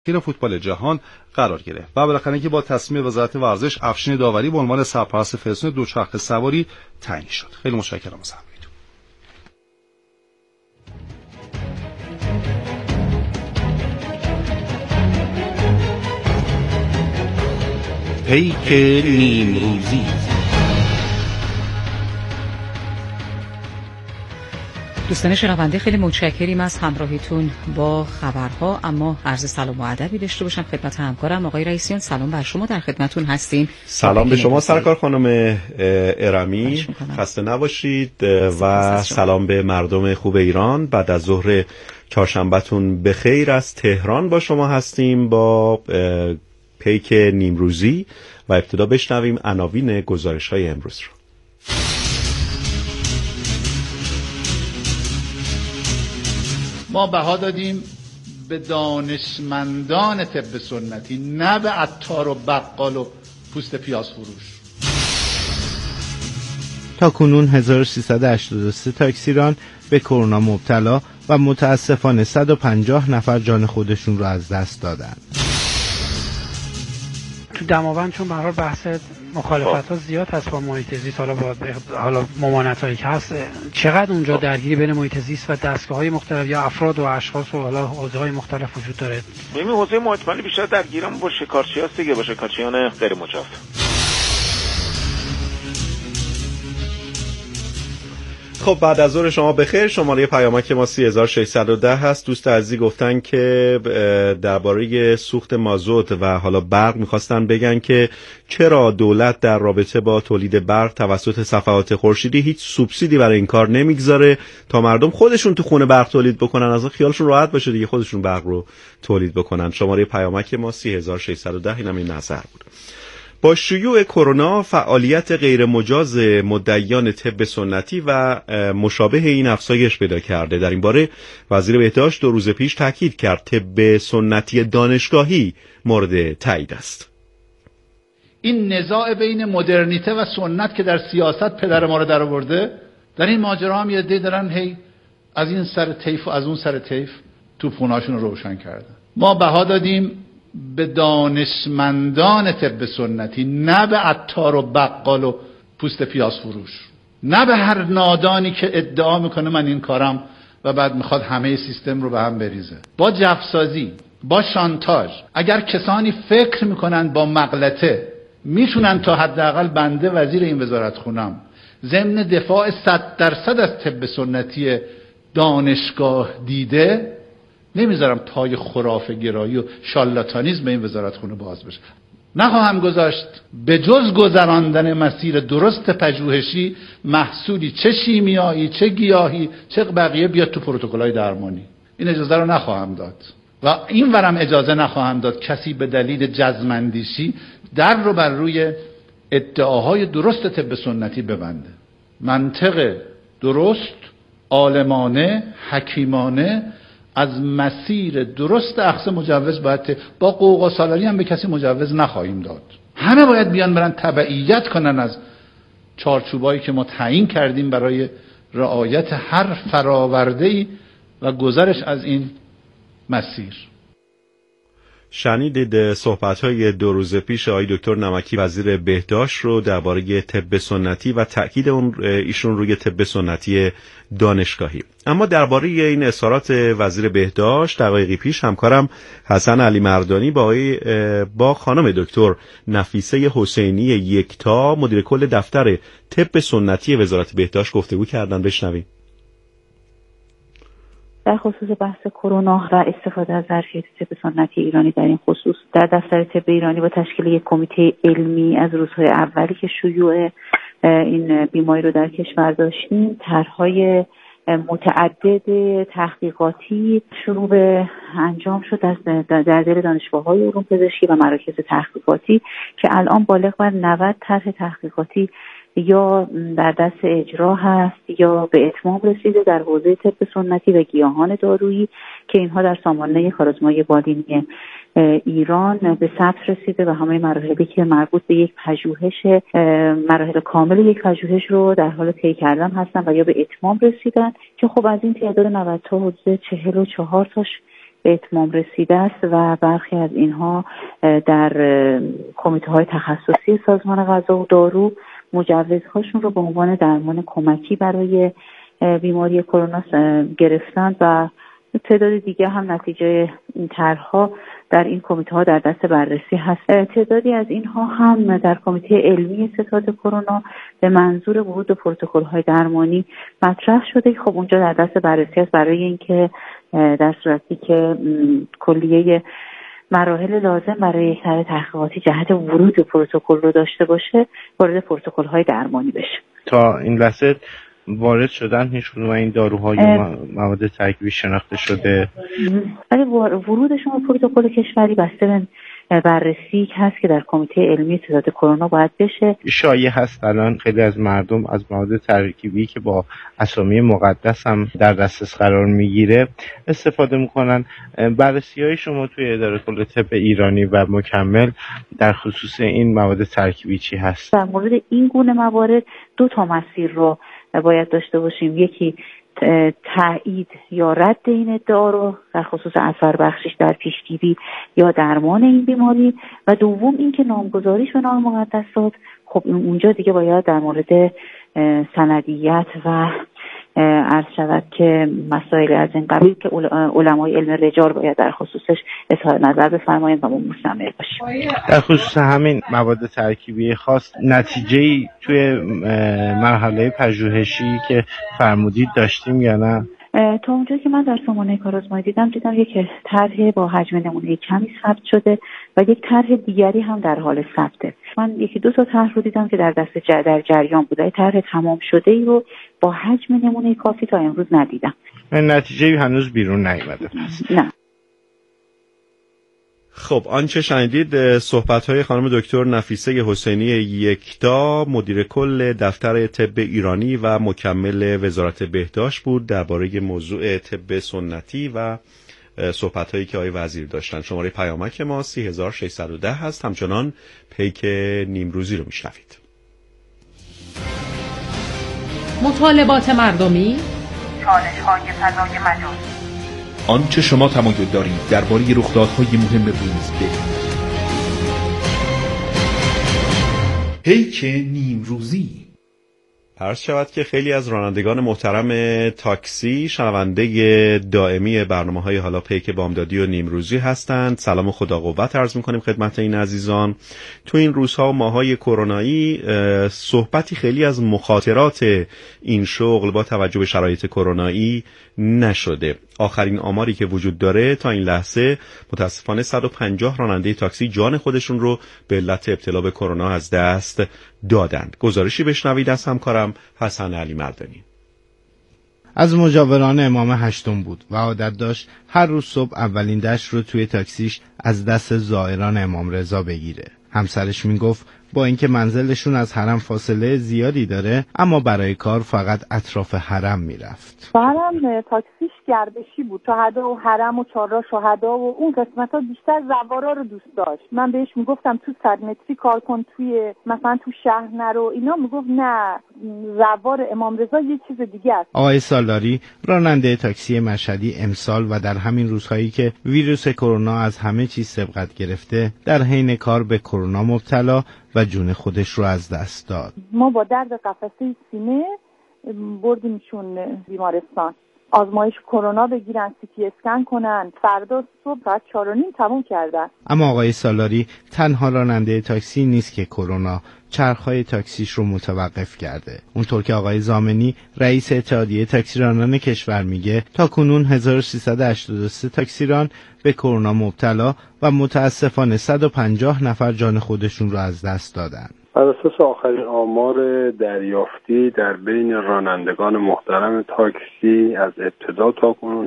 تیم فوتبال جهان قرار گرفت و بالاخره که با تصمیم وزارت ورزش افشین داوری به عنوان سرپرست فدراسیون دوچرخه سواری تعیین شد. خیلی متشکرم از همراهیتون. پیک نیمروزی. دوستان شنونده خیلی متشکریم از همراهیتون با خبرها، اما عرض سلام و ادبی داشته باشم خدمت همکارم آقای رئیسیان. سلام بر شما، در خدمتتون هستیم. سلام به شما سرکار خانم ارمی، خسته نباشید و سلام به مردم خوب ایران. بعد از ظهر چهارشنبهتون به خیر از تهران با شما هستیم با پیک نیمروزی و ابتدا بشنویم عناوین گزارش‌های امروز رو. ما بها دادیم به دانشمندان طب سنتی، نه به عطار و بقال و پوست پیاز فروش. تا کنون 1383 تاکسیران به کرونا مبتلا و متاسفانه 150 نفر جان خودشون رو از دست دادن. تو دماوند چون به هر حال بحث مخالفت‌ها زیاد هست با محیط زیست، حالا ممانعتایی که هست، چقدر اونجا درگیری بین محیط زیست و دستگاه‌های مختلف یا افراد و اشخاص و حالا حوزه‌های مختلف وجود داره؟ ببین حوزه محیط بیشتر درگیرم با شکارچیاست دیگه، با شکارچیان غیر مجاز. خب بعد از ظهر شما بخیر. شماره پیامک ما 3610 هست. دوست عزیزی گفتن که درباره سوخت مازوت و حالا برق میخواستن بگن که چرا دولت در رابطه با تولید برق توسط صفحات خورشیدی هیچ سوبسیدی برای این کار نمیگذاره تا مردم خودشون تو خونه برق تولید بکنن، از خیالشون راحت باشه دیگه، خودشون برق رو تولید بکنن. شماره پیامک ما 3610. اینم این نظر بود. با شیوع کرونا فعالیت غیر مجاز مدعیان طب سنتی و مشابه این افزایش پیدا کرده. در این باره وزیر بهداشت 2 روز پیش تاکید کرد طب سنتی دانشگاهی مورد تایید است. این نزاع بین مدرنیته و سنت که در سیاست پدر ما رو در آورده، در این ماجرا هم یه عده دارن هی از این سر طیف و از اون سر طیف توپخونه‌هاشون رو روشن کردن. ما بها دادیم به دانشمندان طب سنتی، نه به عطار و بقال و پوست پیاز فروش، نه به هر نادانی که ادعا میکنه من این کارم و بعد میخواد همه سیستم رو به هم بریزه. با جفسازی، با شانتاژ، اگر کسانی فکر میکنن با مغلطه میتونن تا حداقل بنده وزیر این وزارت خونم ضمن دفاع 100% از طب سنتی دانشگاه دیده، نمیذارم پای خرافه گرایی و شالاتانیزم این وزارت خونه باز بشه. نخواهم گذاشت به جز گذراندن مسیر درست پژوهشی محصولی چه شیمیایی چه گیاهی چه بقیه بیاد تو پروتکل‌های درمانی. این اجازه رو نخواهم داد و این ورم اجازه نخواهم داد کسی به دلیل جزم‌اندیشی در رو بر روی ادعاهای درست طب سنتی ببنده. منطق درست، عالمانه، حکیمانه از مسیر درست اخذ مجوز باید با قوقا سالاری هم به کسی مجوز نخواهیم داد. همه باید بیان برن تبعیت کنن از چارچوبایی که ما تعیین کردیم برای رعایت هر فرآورده‌ای و گذرش از این مسیر. شنیدید صحبت‌های 2 روز پیش آقای دکتر نمکی وزیر بهداشت رو درباره طب سنتی و تأکید ایشون روی طب سنتی دانشگاهی. اما درباره این اظهارات وزیر بهداشت دقایقی پیش همکارم حسن علی مردانی با خانم دکتر نفیسه حسینی یکتا مدیر کل دفتر طب سنتی وزارت بهداشت گفتگو کردن. بشنویم. در خصوص بحث کرونا و استفاده از ظرفیت طب سنتی ایرانی در این خصوص در دفتر طب ایرانی با تشکیل یک کمیته علمی از روزهای اولی که شیوع این بیماری رو در کشور داشتیم، طرح‌های متعدد تحقیقاتی شروع به انجام شد در دل دانشگاه‌های علوم پزشکی و مراکز تحقیقاتی که الان بالغ بر 90 طرح تحقیقاتی یا در دست اجرا هست یا به اتمام رسیده در حوزه طب سنتی و گیاهان دارویی که اینها در سامانه کارآزمایی بالینی ایران به ثبت رسیده و همه مراحلی که مربوط به یک پژوهش، مراحل کامل یک پژوهش رو در حال طی کردن هستن و یا به اتمام رسیدن که خب از این تعداد 90 تا حدود 44 تاش به اتمام رسیده است و برخی از اینها در کمیته‌های تخصصی سازمان غذا و دارو مجوزهاشون رو به عنوان درمان کمکی برای بیماری کرونا گرفتند و تعداد دیگه هم نتیجه این طرح‌ها در این کمیته‌ها در دست بررسی هست. تعدادی از اینها هم در کمیته علمی ستاد کرونا به منظور ورود به پروتکل‌های درمانی مطرح شده. خب اونجا در دست بررسی است برای اینکه در صورتی که کلیه مراحل لازم برای یک طرح تحقیقاتی جهت ورود به پروتکل رو داشته باشه وارد پروتکل‌های درمانی بشه. تا این لحظه وارد شدن هیچ کدوم این داروها یا مواد ترکیبی شناخته شده؟ ولی ورودشون به پروتکل کشوری بسته به بررسی هست که در کمیته علمی ستاد کرونا باید بشه. شایع هست الان خیلی از مردم از مواد ترکیبی که با اسامی مقدس هم در دسترس قرار میگیره استفاده میکنن. بررسی‌های شما توی اداره کل طب ایرانی و مکمل در خصوص این مواد ترکیبی چی هست؟ در مورد این گونه موارد دو تا مسیر رو باید داشته باشیم. یکی تایید یا رد این ادعا رو در خصوص اثر بخشش در پیشگیری یا درمان این بیماری و دوم اینکه نامگذاریش به نام مقدسات. خب اونجا دیگه باید در مورد سندیت و عرض شود که مسائل از این قبیل که علمای علم رجال باید در خصوصش اظهار نظر بفرمایند و مستمر باشه. در خصوص همین مواد ترکیبی خاص نتیجه‌ای توی مرحله پژوهشی که فرمودید داشتیم یا نه؟ تا اونجا که من در سامانه کارآزمایی دیدم یک طرح با حجم نمونه کمی ثبت شده و یک طرح دیگری هم در حال ثبته. من یکی دو تا طرح رو دیدم که در در جریان بوده. طرح تمام شده ای رو با حجم نمونه کافی تا امروز ندیدم. نتیجه هنوز بیرون نیامده پس. نه. خب آنچه شنیدید صحبت‌های خانم دکتر نفیسه حسینی یکتا مدیر کل دفتر طب ایرانی و مکمل وزارت بهداشت بود درباره موضوع طب سنتی و صحبت‌هایی که آقای وزیر داشتن. شماره پیامک ما 3610 هست. همچنان پیک نیمروزی رو میشنوید. مطالبات مردمی، چالش‌های فضای مجازی، آنچه شما تمایل دارید درباره رخدادهای مهم روز بدانید. پیک نیمروزی. عرض شود که خیلی از رانندگان محترم تاکسی شنونده دائمی برنامه‌های حالا پیک بامدادی و نیمروزی هستند. سلام و خدا قوت عرض می‌کنیم خدمت این عزیزان. تو این روزها و ماه‌های کرونایی صحبتی خیلی از مخاطرات این شغل با توجه به شرایط کرونایی نشده. آخرین آماری که وجود داره تا این لحظه متاسفانه 150 راننده تاکسی جان خودشون رو به علت ابتلا به کرونا از دست دادند. گزارشی بشنوید از همکارم حسن علی مردانی. از مجاوران امام هشتم بود و عادت داشت هر روز صبح اولین دشت رو توی تاکسیش از دست زائران امام رضا بگیره. همسرش میگفت با اینکه منزلشون از حرم فاصله زیادی داره اما برای کار فقط اطراف حرم میرفت. حرم تاکسیش گردشی بود، شهدا و حرم و چهارراه شهدا و اون قسمت‌ها بیشتر زوارا رو دوست داشت. من بهش میگفتم تو 100 متری کار کن، توی مثلا تو شهر نرو، اینا میگفت نه، زوار امام رضا یه چیز دیگه است. آقای سالاری راننده تاکسی مشهدی امسال و در همین روزهایی که ویروس کرونا از همه چیز سبقت گرفته در حین کار به کرونا مبتلا و جون خودش رو از دست داد. ما با درد قفسه سینه بردیمشون بیمارستان، آزمایش کرونا بگیرن، سیتی اسکن کنن، فردا صبح ساعت 4:30 تموم کردن. اما آقای سالاری تنها راننده تاکسی نیست که کرونا چرخهای تاکسیش رو متوقف کرده. اونطور که آقای زامنی رئیس اتحادیه تاکسیرانان کشور میگه تا کنون 1383 تاکسیران به کرونا مبتلا و متاسفانه 150 نفر جان خودشون رو از دست دادن. بر اساس آخرین آمار دریافتی در بین رانندگان محترم تاکسی از ابتدا تا کنون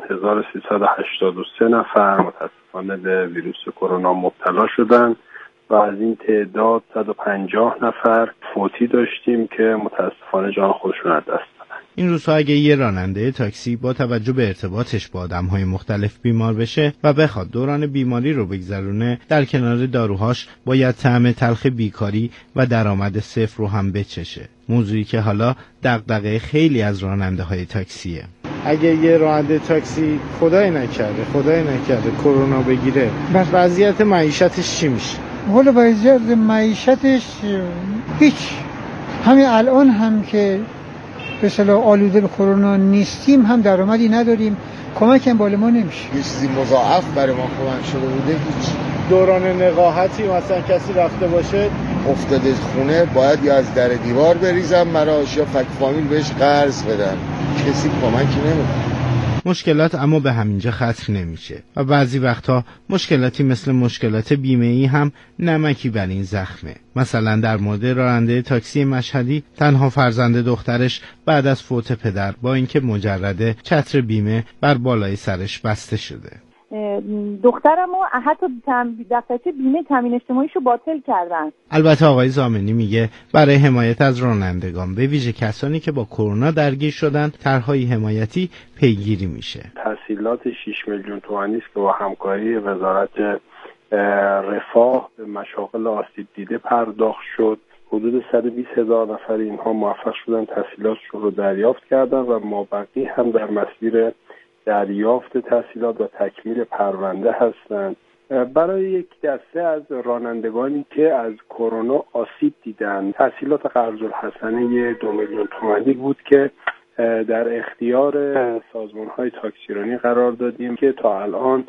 1383 نفر متاسفانه به ویروس کرونا مبتلا شدند و از این تعداد 150 نفر فوتی داشتیم که متاسفانه جان خودشون از دست دادن. این روزها اگه یه راننده تاکسی با توجه به ارتباطش با آدم‌های مختلف بیمار بشه و بخواد دوران بیماری رو بگذرونه، در کنار داروهاش باید طعم تلخ بیکاری و درآمد صفر رو هم بچشه. موضوعی که حالا دغدغه خیلی از راننده‌های تاکسیه. اگه یه راننده تاکسی خدای نکرده کرونا بگیره، وضعیت معیشتش چی میشه؟ والا وضعیت معیشتش هیچ. همین الان هم که به اصطلاح آلوده به کرونا نیستیم هم درآمدی نداریم، کمک هم بالا ما نمیشه. یه چیزی مضاعف برای ما کمک شده بوده هیچ. دوران نقاهتی مثلا کسی رفته باشه افتاده خونه باید یا از در دیوار بریزن براش یا فک فامیل بهش قرض بدن، کسی کمکی نمیکنه. مشکلات اما به همینجا ختم نمیشه و بعضی وقتها مشکلاتی مثل مشکلات بیمه‌ای هم نمکی بر این زخمه. مثلا در مورد راننده تاکسی مشهدی، تنها فرزند دخترش بعد از فوت پدر با اینکه مجرده چتر بیمه بر بالای سرش بسته شده. دخترمو حتی دفترچه بیمه تامین اجتماعیشو باطل کردن. البته آقای ضامنی میگه برای حمایت از رانندگان به ویژه کسانی که با کرونا درگیر شدن طرحهای حمایتی پیگیری میشه. تسهیلات 6 میلیون تومانی است که با همکاری وزارت رفاه به مشاغل آسیب دیده پرداخت شد. حدود 120,000 نفر اینها موفق شدن تسهیلاتشون رو دریافت کردن و مابقی هم در مسیر دریافت تسهیلات و تکمیل پرونده هستند. برای یک دسته از رانندگانی که از کرونا آسیب دیدن، تسهیلات قرض الحسنه 2 میلیون تومانی بود که در اختیار سازمان‌های تاکسیرانی قرار دادیم که تا الان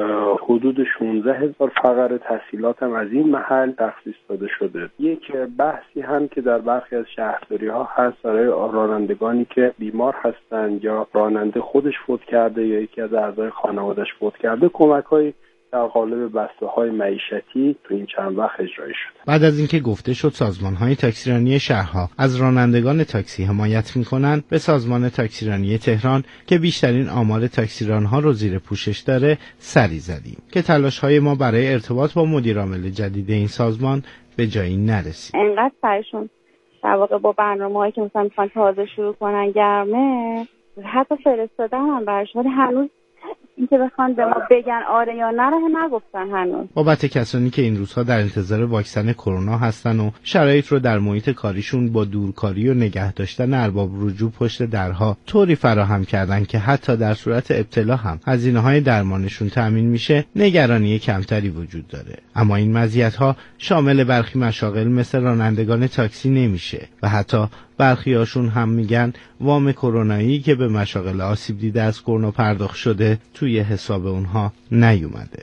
حدود 16,000 فقره تسهیلات هم از این محل تخصیص داده شده. یک بحثی هم که در برخی از شهرداری‌ها هست برای رانندگانی که بیمار هستند یا راننده خودش فوت کرده یا یکی از اعضای خانواده‌اش فوت کرده، کمک‌های در قالب بسته‌های معیشتی تو این چند وقت اجرایی شده. بعد از اینکه گفته شد سازمان‌های تاکسیرانی شهرها از رانندگان تاکسی حمایت می‌کنند، به سازمان تاکسیرانی تهران که بیشترین آمار تاکسیران‌ها رو زیر پوشش داره سری زدیم که تلاش‌های ما برای ارتباط با مدیرعامل جدید این سازمان به جایی نرسید. انقدر سرشون در واقع با برنامه‌هایی که مثلا می‌خوان تازه شروع کنن گرمه، حتی فرستادن هم براشون، ولی هنوز اینکه بخوان به ما بگن آره یا نه رو نگفتن هنوز. بابت کسانی که این روزها در انتظار واکسن کرونا هستن و شرایط رو در محیط کاریشون با دورکاری و نگه داشتن ارباب رجوع پشت درها طوری فراهم کردن که حتی در صورت ابتلا هم هزینه‌های درمانشون تأمین میشه، نگرانی کمتری وجود داره. اما این مزیت‌ها شامل برخی مشاغل مثل رانندگان تاکسی نمیشه و حتی برخیاشون هم میگن وام کرونایی که به مشاغل آسیب دیده از کرونا پرداخت شده توی حساب اونها نیومده.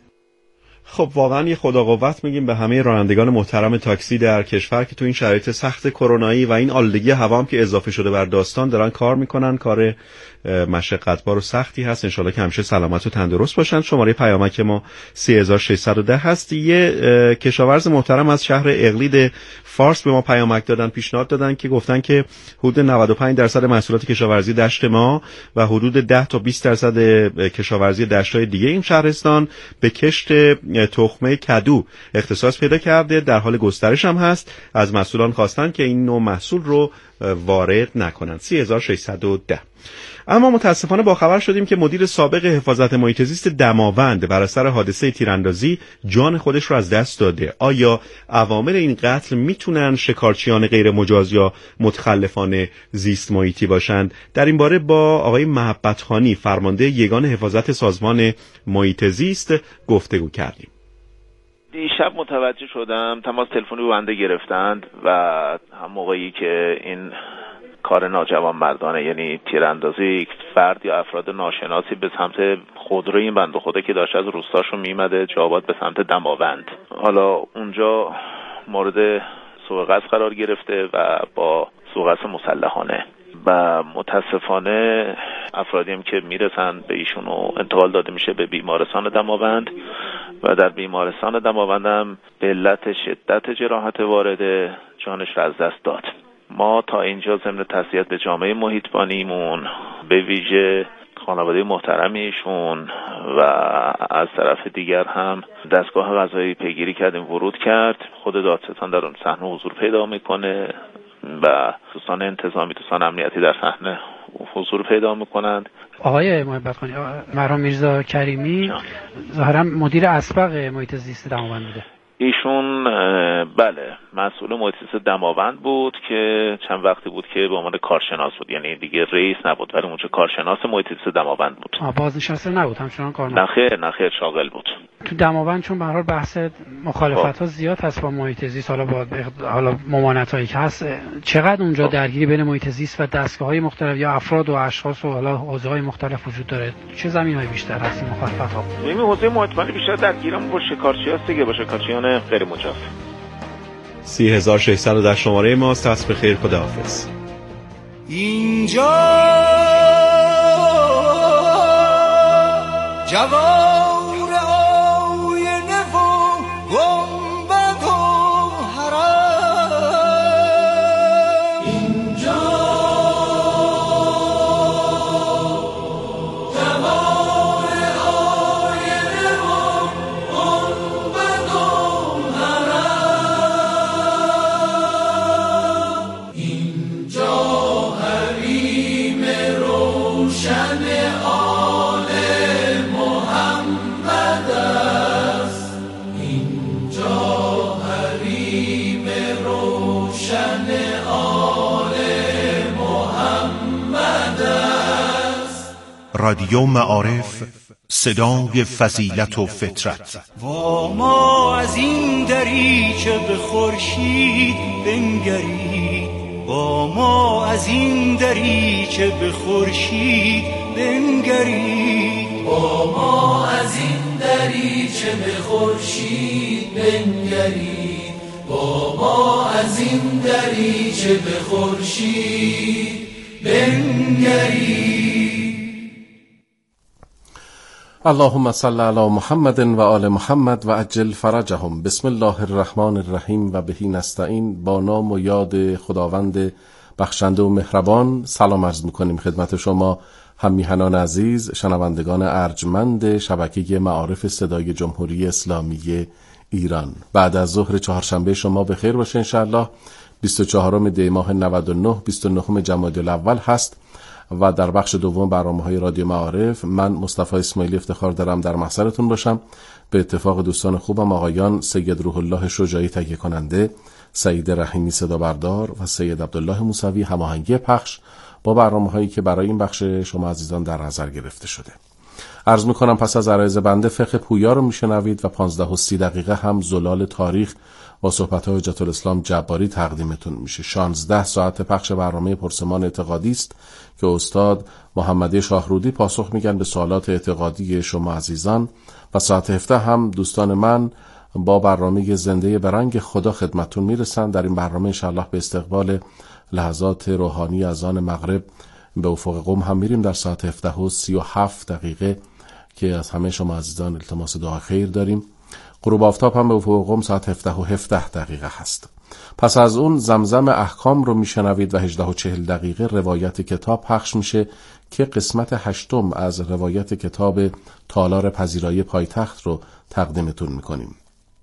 خب واقعا یه خدا قوت میگیم به همه رانندگان محترم تاکسی در کشور که تو این شرایط سخت کرونایی و این آلودگی هوا هم که اضافه شده بر داستان دارن کار میکنن. کار مشقتبار و سختی هست. انشالله که همیشه سلامت و تندرست باشن. شماره پیامک ما 3610 هست. یه کشاورز محترم از شهر اقلید فارس به ما پیامک دادن، پیشنهاد دادن که گفتن که حدود 95% محصولات کشاورزی دشت ما و حدود 10 تا 20% کشاورزی دشت‌های دیگه این شهرستان به کشت تخمه کدو اختصاص پیدا کرده، در حال گسترش هم هست. از مسئولان خواستن که این نوع محصول رو وارد نکنن. 3610. اما متاسفانه با خبر شدیم که مدیر سابق حفاظت محیط زیست دماوند بر اثر حادثه تیراندازی جان خودش رو از دست داده. آیا عوامل این قتل میتونن شکارچیان غیر مجاز یا متخلفان زیست محیطی باشند؟ در این باره با آقای محبتخانی فرمانده یگان حفاظت سازمان محیط زیست گفتگو کردیم. دیشب متوجه شدم، تماس تلفنی بنده گرفتند و هم موقعی که این کار ناجوانمردانه یعنی تیراندازی یک فرد یا افراد ناشناسی به سمت خودروی این بنده خدا که داشت از روستاشون میمده جوابات به سمت دماوند، حالا اونجا مورد سوء قصد قرار گرفته و با سوء قصد مسلحانه و متاسفانه افرادی هم که میرسن به ایشونو انتقال داده میشه به بیمارستان دماوند و در بیمارستان دماوند هم به علت شدت جراحت وارده جانش را از دست داد. ما تا اینجا ضمن تسلیت به جامعه محیطبانیمون به ویژه خانواده محترمیشون و از طرف دیگر هم دستگاه قضایی پیگیری کردیم، ورود کرد. خود دادستان در اون صحنه حضور پیدا میکنه و دوستان انتظامی، دوستان امنیتی در صحنه حضور پیدا میکنند. آقای محبتخانی، مهران میرزا کریمی ظاهرا مدیر اسبق محیط زیست دماوند بوده. ایشون بله مسئول محیط زیست دماوند بود که چند وقتی بود که به عنوان کارشناس بود، یعنی دیگه رئیس نبود ولی اونجا کارشناس محیط زیست دماوند بود. بازنشسته نبود، همچنان کارمند؟ نخیر شاغل بود. تو دماوند چون به هر حال بحث مخالفت‌ها زیاد هست با محیط زیست، حالا ممانعتایی که هست، چقدر اونجا درگیری بین محیط زیست و دستگاه‌های مختلف یا افراد و اشخاص و حالا حوزه‌های مختلف وجود داره؟ چه زمینه‌های بیشتر هست این مخالفت‌ها؟ این حوزه محیط بیشتر درگیرم با شکارچی‌هاست دیگه، با شکارچیان غیر مجاز. 30610 شماره ماست. دست به خیر، خداحافظ. اینجا جوار آینه و گنبد و حرم، اینجا جوار آینه و گنبد و حرم، اینجا حریم روشن آل محمد است، اینجا حریم روشن آل محمد است. رادیو معارف، صدای فضیلت و فطرت. و ما از این دریچه به خورشید بنگرید، با ما از این دریچه به خورشید بنگرید، با ما از این دریچه به خورشید بنگرید، با ما از این دریچه به خورشید بنگرید. اللهم صل علی محمد و آل محمد و عجل فرجهم. بسم الله الرحمن الرحیم و بهی نستعین. با نام و یاد خداوند بخشنده و مهربان سلام عرض میکنیم خدمت شما هم میهنان عزیز، شنوندگان ارجمند شبکه معارف صدای جمهوری اسلامی ایران. بعد از ظهر چهارشنبه شما به خیر باشه انشاءالله. 24 دی ماه 99 29 جمادی الاول هست و در بخش دوم برنامه‌های رادیو معارف من مصطفی اسماعیلی افتخار دارم در محضرتون باشم. به اتفاق دوستان خوبم آقایان سید روح الله شجاعی تهیه کننده، سعید رحیمی صدا بردار و سید عبدالله موسوی هماهنگی پخش با برنامه‌هایی که برای این بخش شما عزیزان در نظر گرفته شده. عرض می‌کنم پس از عرایض بنده فقه پویا رو میشنوید و 15:30 هم زلال تاریخ با صحبت‌های حجت الاسلام جباری تقدیمتون میشه. 16 ساعت پخش برنامه پرسمان اعتقادی است که استاد محمدی شاهرودی پاسخ میگن به سوالات اعتقادی شما عزیزان و ساعت 17 هم دوستان من با برنامه زنده به رنگ خدا خدمتون میرسن. در این برنامه انشاءالله به استقبال لحظات روحانی از آن مغرب به افق قم هم میریم در ساعت 17:37 که از همه شما عزیزان التماس دعا خیر داریم. غروب آفتاب هم به افق قم ساعت 17:17 هست. پس از اون زمزم احکام رو میشنوید و 18:40 روایت کتاب پخش میشه که قسمت 8 از روایت کتاب تالار پذیرایی پایتخت رو تقدیمتون میکنیم.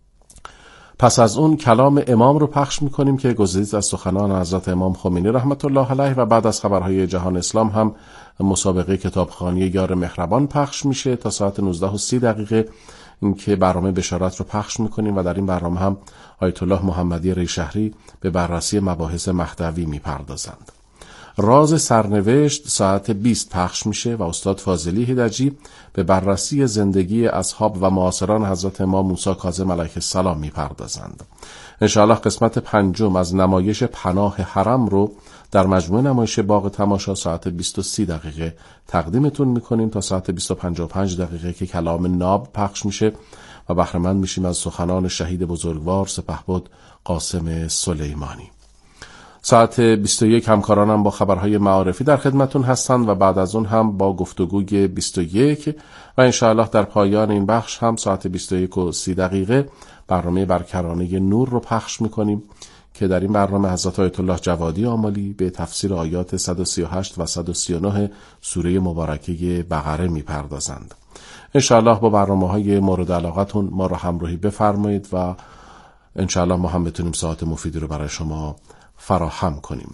پس از اون کلام امام رو پخش میکنیم که گزیده از سخنان حضرت امام خمینی رحمت الله علیه و بعد از خبرهای جهان اسلام هم مسابقه کتابخوانی یار مهربان پخش میشه تا ساعت 19:30 این که برنامه بشارت رو پخش میکنیم و در این برنامه هم آیت الله محمدی ریشهری به بررسی مباحث مهدوی میپردازند. راز سرنوشت ساعت 20 پخش میشه و استاد فاضلی هیدجی به بررسی زندگی اصحاب و معاصران حضرت امام موسی کاظم علیه السلام میپردازند. انشاءالله قسمت 5 از نمایش پناه حرم رو در مجموعه نمایش باغ تماشا ساعت 20:30 تقدیمتون میکنیم تا ساعت 20:55 که کلام ناب پخش میشه و بهره مند میشیم از سخنان شهید بزرگوار سپهبد قاسم سلیمانی. ساعت 21 همکارانم با خبرهای معارفی در خدمتون هستند و بعد از اون هم با گفتگوی 21 و انشاءالله در پایان این بخش هم ساعت 21:30 برنامه برکرانه نور رو پخش میکنیم که در این برنامه حضرت آیت الله جوادی آملی به تفسیر آیات 138 و 139 سوره مبارکه بقره میپردازند. انشاءالله با برنامه‌های مورد علاقتون ما رو همراهی بفرمایید و انشاءالله ما هم بتونیم ساعت مفیدی رو برای شما فراهم کنیم.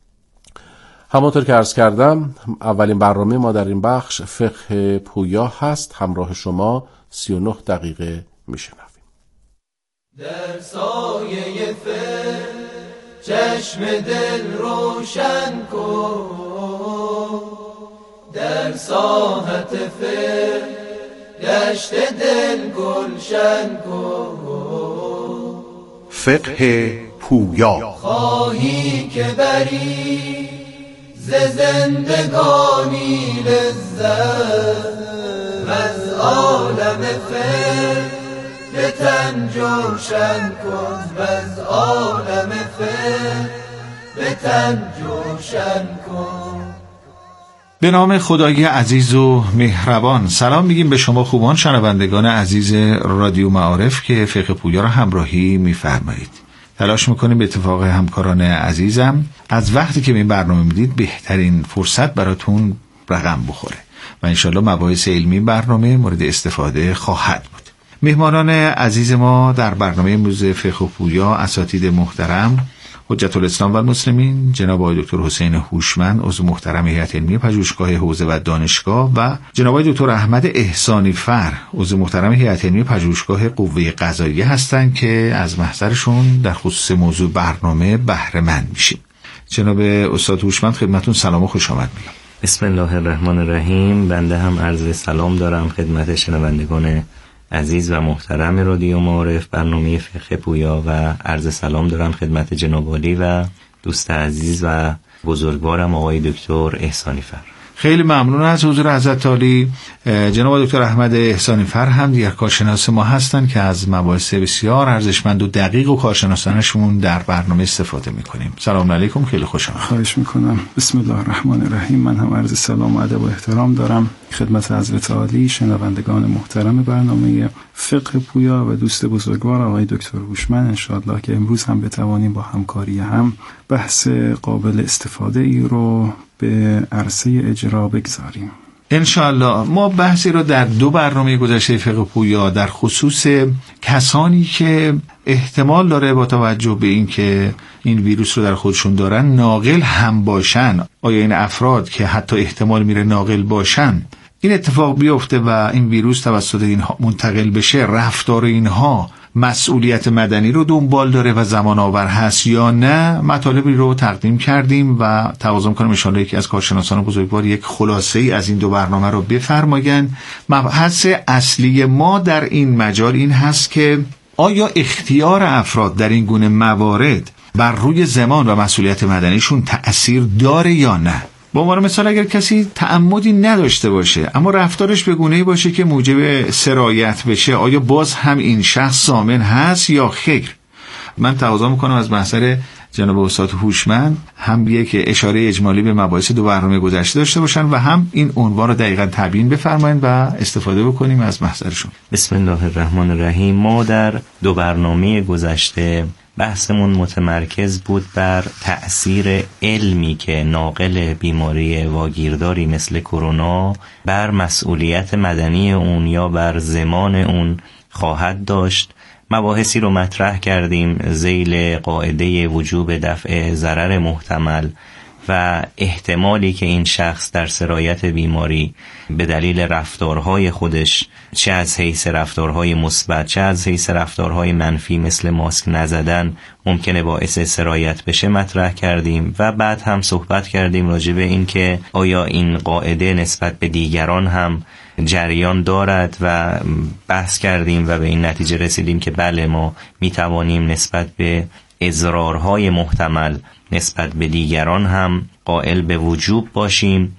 همونطور که عرض کردم اولین برنامه ما در این بخش فقه پویا هست. همراه شما 39 دقیقه میشنویم. در سایه فر چشم دل روشن کن، در ساحت فر گشت دل گلشن کن. فقه پویا. خواهی که بری ز زندگانی لذت، از عالم فر به تن جوشن کن، از عالم فر به تن جوشن کن. به نام خدای عزیز و مهربان. سلام میگیم به شما خوبان شنوندگان عزیز رادیو معارف که فقه پویا را همراهی میفرمایید. تلاش میکنیم به اتفاق همکاران عزیزم از وقتی که این برنامه میدید بهترین فرصت براتون رقم بخوره و انشالله مباحث علمی برنامه مورد استفاده خواهد بود. مهمانان عزیز ما در برنامه امروز فقه پویا اساتید محترم حجت الاسلام و المسلمین جناب آقای دکتر حسین هوشمند عضو محترم هیئت علمی پژوهشگاه حوزه و دانشگاه و جناب آقای دکتر احمد احسانی فر عضو محترم هیئت علمی پژوهشگاه قوه قضاییه هستند که از محضرشون در خصوص موضوع برنامه بهره مند میشیم. جناب استاد هوشمند خدمتتون سلام و خوش آمد میگم. بسم الله الرحمن الرحیم. بنده هم عرض سلام دارم خدمت شنوندگان عزیز و محترم رادیو معارف برنامه فقه پویا و عرض سلام دارم خدمت جناب عالی و دوست عزیز و بزرگوارم آقای دکتر احسانی فر. خیلی ممنون از حضور حضرت عالی. جناب دکتر احمد احسانی فر هم دیگر کارشناس ما هستند که از مباحث بسیار ارزشمند و دقیق و کارشناسانشون در برنامه استفاده میکنیم. سلام علیکم، خیلی خوش آمدید. خواهش میکنم. بسم الله الرحمن الرحیم. من هم عرض سلام و ادب و احترام دارم خدمت حضرت عالی، شنوندگان محترم برنامه فقه پویا و دوست بزرگوار آقای دکتر هوشمند. انشاءالله که امروز هم بتوانیم با همکاری هم بحث قابل استفاده ای رو به عرصه اجرا بگذاریم. انشاءالله. ما بحثی رو در 2 برنامه گذشته فقه پویا در خصوص کسانی که احتمال داره با توجه به این که این ویروس رو در خودشون دارن ناقل هم باشن، آیا این افراد که حتی احتمال میره ناقل باشن این اتفاق بیفته و این ویروس توسط اینها منتقل بشه، رفتار اینها مسئولیت مدنی رو دنبال داره و زمان آور هست یا نه، مطالبی رو تقدیم کردیم و تقاضا می‌کنم ان شاءالله یکی از کارشناسان بزرگوار یک خلاصه‌ای از این 2 برنامه رو بفرمایند. مبحث اصلی ما در این مجال این هست که آیا اختیار افراد در این گونه موارد بر روی زمان و مسئولیت مدنیشون تأثیر داره یا نه؟ به عنوان مثال اگر کسی تعمدی نداشته باشه اما رفتارش به گونه‌ای باشه که موجب سرایت بشه، آیا باز هم این شخص ضامن هست یا خیر؟ من تقاضا میکنم از محضر جناب استاد هوشمند هم یک اشاره اجمالی به مباحث 2 برنامه گذشته داشته باشن و هم این عنوان رو دقیقاً تبیین بفرمایید و استفاده بکنیم از محضرشون. بسم الله الرحمن الرحیم. ما در 2 برنامه گذشته بحثمون متمرکز بود بر تأثیر علمی که ناقل بیماری واگیرداری مثل کرونا بر مسئولیت مدنی اون یا بر زمان اون خواهد داشت. مباحثی رو مطرح کردیم ذیل قاعده وجوب دفع ضرر محتمل و احتمالی که این شخص در سرایت بیماری به دلیل رفتارهای خودش، چه از حیث رفتارهای مثبت چه از حیث رفتارهای منفی مثل ماسک نزدن، ممکنه باعث سرایت بشه مطرح کردیم و بعد هم صحبت کردیم راجع به این که آیا این قاعده نسبت به دیگران هم جریان دارد و بحث کردیم و به این نتیجه رسیدیم که بله، ما میتوانیم نسبت به اضرارهای محتمل نسبت به دیگران هم قائل به وجوب باشیم.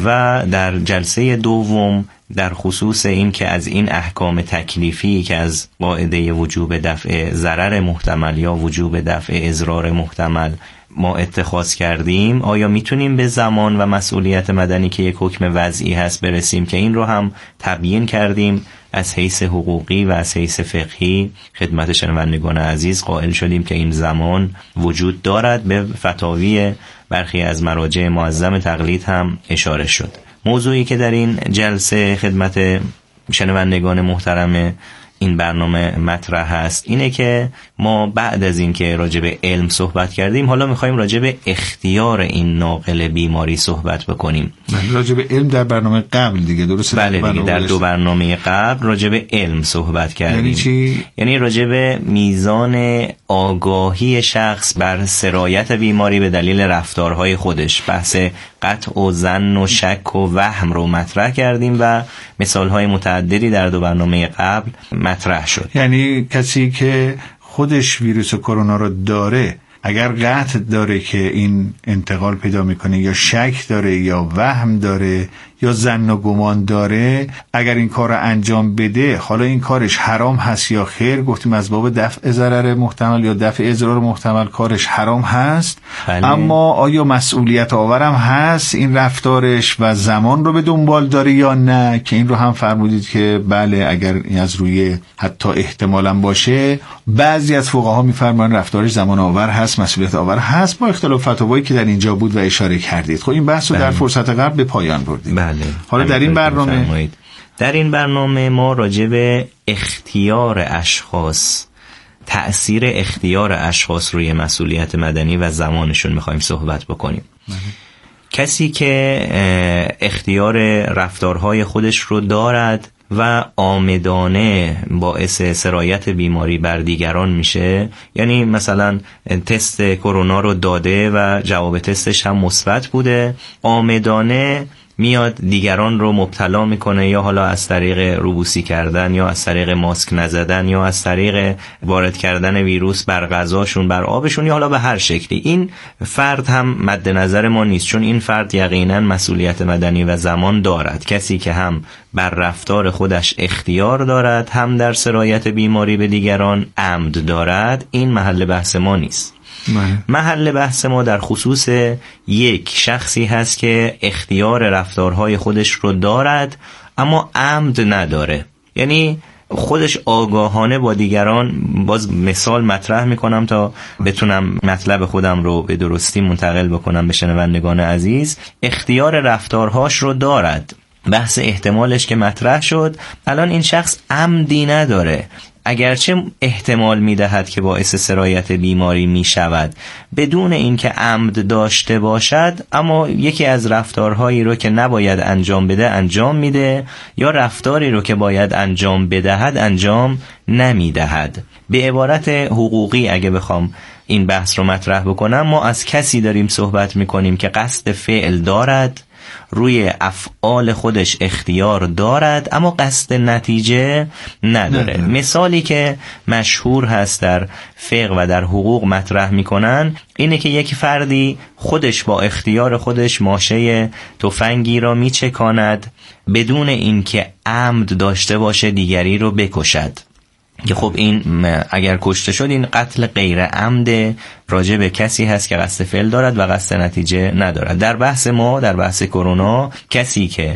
و در جلسه دوم در خصوص این که از این احکام تکلیفی که از قاعده وجوب دفع ضرر محتمل یا وجوب دفع اضرار محتمل ما اتخاذ کردیم، آیا میتونیم به زمان و مسئولیت مدنی که یک حکم وضعی هست برسیم، که این رو هم تبیین کردیم از حیث حقوقی و از حیث فقهی خدمت شنوندگان عزیز قائل شدیم که این زمان وجود دارد. به فتاوی برخی از مراجع معظم تقلید هم اشاره شد. موضوعی که در این جلسه خدمت شنوندگان محترم این برنامه مطرح هست اینه که ما بعد از این که راجع به علم صحبت کردیم حالا میخوایم راجع به اختیار این ناقل بیماری صحبت بکنیم. راجع به علم در برنامه قبل دیگه درسته؟ بله دیگه، در 2 برنامه قبل راجع به علم صحبت کردیم. یعنی چی؟ یعنی راجع به میزان آگاهی شخص بر سرایت بیماری به دلیل رفتارهای خودش. بحث قطع و ظن و شک و وهم رو مطرح کردیم و مثالهای متعددی در 2 برنامه قبل مطرح شد. یعنی کسی که خودش ویروس کرونا رو داره اگر قطع داره که این انتقال پیدا میکنه یا شک داره یا وهم داره یا ظن و گمان داره، اگر این کار رو انجام بده، حالا این کارش حرام هست یا خیر؟ گفتیم از باب دفع ضرر محتمل یا دفع اضرار محتمل کارش حرام هست. بله. اما آیا مسئولیت آورم هست این رفتارش و زمان رو به دنبال داره یا نه؟ که این رو هم فرمودید که بله اگر این از روی حتی احتمالاً باشه، بعضی از فقها میفرمایند رفتارش زمان آور هست، مسئولیت آور هست، با اختلاف فتاوایی که در اینجا بود و اشاره کردید. خب این بحث رو در فرصت قبل به پایان بردیم. بله. حالا در این برنامه ما راجع به اختیار اشخاص، تأثیر اختیار اشخاص روی مسئولیت مدنی و زمانشون میخوایم صحبت بکنیم. کسی که اختیار رفتارهای خودش رو دارد و عامدانه باعث سرایت بیماری بر دیگران میشه، یعنی مثلا تست کرونا رو داده و جواب تستش هم مثبت بوده، عامدانه میاد دیگران رو مبتلا میکنه، یا حالا از طریق روبوسی کردن یا از طریق ماسک نزدن یا از طریق وارد کردن ویروس بر غذاشون، بر آبشون، یا حالا به هر شکلی. این فرد هم مد نظر ما نیست، چون این فرد یقینا مسئولیت مدنی و زمان دارد. کسی که هم بر رفتار خودش اختیار دارد، هم در سرایت بیماری به دیگران عمد دارد، این محل بحث ما نیست. محل بحث ما در خصوص یک شخصی هست که اختیار رفتارهای خودش رو دارد اما عمد نداره، یعنی خودش آگاهانه با دیگران، باز مثال مطرح میکنم تا بتونم مطلب خودم رو به درستی منتقل بکنم به شنوندگان عزیز، اختیار رفتارهاش رو دارد. بحث احتمالش که مطرح شد، الان این شخص عمدی نداره، اگرچه احتمال میدهد که باعث سرایت بیماری میشود بدون اینکه عمد داشته باشد، اما یکی از رفتارهایی رو که نباید انجام بده انجام میده، یا رفتاری رو که باید انجام بدهد انجام نمیدهد. به عبارت حقوقی اگه بخوام این بحث رو مطرح بکنم، ما از کسی داریم صحبت میکنیم که قصد فعل دارد، روی افعال خودش اختیار دارد اما قصد نتیجه نداره. مثالی که مشهور هست در فقه و در حقوق مطرح میکنن اینه که یک فردی خودش با اختیار خودش ماشه تفنگی را میچکاند بدون اینکه عمد داشته باشه دیگری رو بکشد، که خب این اگر کشته شد این قتل غیر عمد راجع به کسی هست که قصد فعل دارد و قصد نتیجه ندارد. در بحث ما، در بحث کرونا، کسی که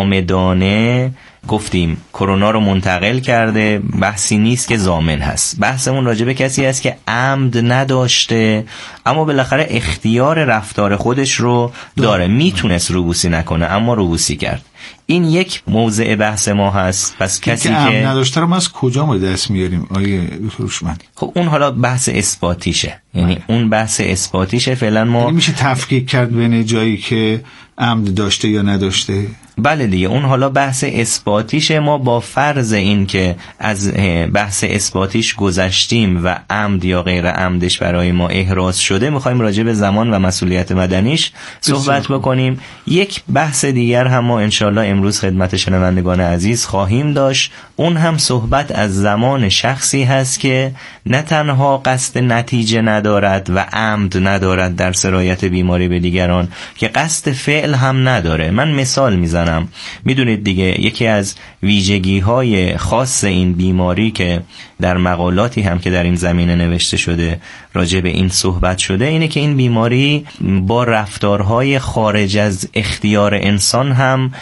عامدانه گفتیم کرونا رو منتقل کرده، بحثی نیست که ضامن هست. بحثمون راجع به کسی هست که عمد نداشته اما بالاخره اختیار رفتار خودش رو داره، میتونست روبوسی نکنه اما روبوسی کرد. این یک موضع بحث ما هست. پس کسی که نداشته رو ما از کجا ما دست میاریم آیه دکتر هوشمند؟ خب اون حالا بحث اثباتیشه، یعنی اون بحث اثباتیشه. فعلا ما یعنی میشه تفکیک کرد بین جایی که عمد داشته یا نداشته؟ بله دیگه، اون حالا بحث اثباتیشه. ما با فرض این که از بحث اثباتیش گذشتیم و عمد یا غیر عمدش برای ما احراز شده، میخوایم راجع به زمان و مسئولیت مدنیش صحبت بکنیم. یک بحث دیگر هم ما انشالله امروز خدمت شنوندگان عزیز خواهیم داشت، اون هم صحبت از زمان شخصی هست که نه تنها قصد نتیجه ندارد و عمد ندارد در سرایت بیماری به دیگران، که قصد فعل هم نداره. من مثال میزنم. میدونید دیگه یکی از ویژگی های خاص این بیماری که در مقالاتی هم که در این زمینه نوشته شده راجع به این صحبت شده اینه که این بیماری با رفتارهای خارج از اختیار انسان هم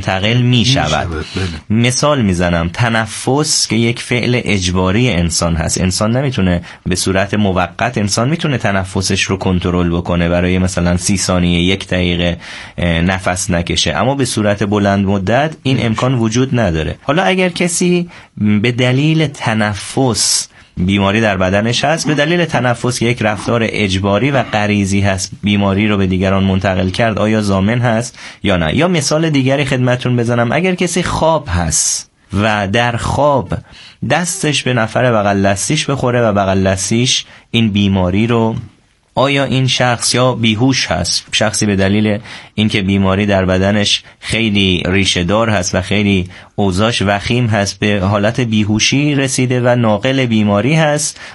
منتقل می شود. مثال میزنم، تنفس که یک فعل اجباری انسان هست، انسان نمیتونه به صورت موقت، انسان میتونه تنفسش رو کنترل بکنه برای مثلا 30 ثانیه 1 دقیقه نفس نکشه، اما به صورت بلند مدت این امکان وجود نداره. حالا اگر کسی به دلیل تنفس بیماری در بدنش هست، به دلیل تنفس که یک رفتار اجباری و غریزی هست بیماری رو به دیگران منتقل کرد، آیا ضامن هست یا نه؟ یا مثال دیگری خدمتتون بزنم، اگر کسی خواب هست و در خواب دستش به نفر بغل دستیش بخوره و بغل دستیش این بیماری رو، آیا این شخص یا بیهوش هست، شخصی به دلیل اینکه بیماری در بدنش خیلی ریشه دار هست و خیلی اوضاعش وخیم هست به حالت بیهوشی رسیده و ناقل بیماری هست